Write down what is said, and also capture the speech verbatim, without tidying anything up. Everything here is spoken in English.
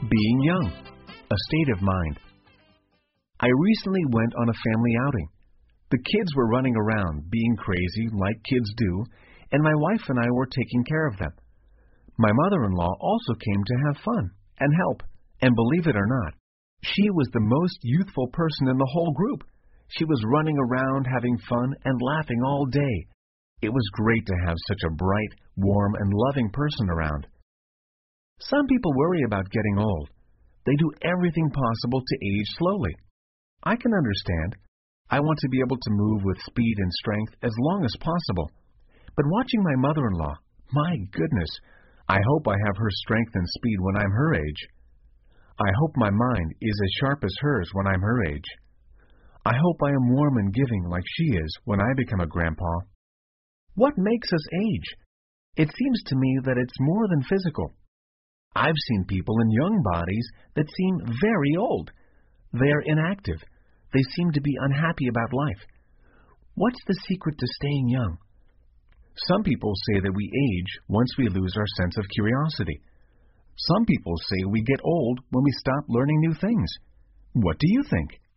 Being young, a state of mind. I recently went on a family outing. The kids were running around, being crazy like kids do, and my wife and I were taking care of them. My mother-in-law also came to have fun and help, and believe it or not, she was the most youthful person in the whole group. She was running around having fun and laughing all day. It was great to have such a bright, warm, and loving person around. Some people worry about getting old. They do everything possible to age slowly. I can understand. I want to be able to move with speed and strength as long as possible. But watching my mother-in-law, my goodness, I hope I have her strength and speed when I'm her age. I hope my mind is as sharp as hers when I'm her age. I hope I am warm and giving like she is when I become a grandpa. What makes us age? It seems to me that it's more than physical. I've seen people in young bodies that seem very old. They are inactive. They seem to be unhappy about life. What's the secret to staying young? Some people say that we age once we lose our sense of curiosity. Some people say we get old when we stop learning new things. What do you think?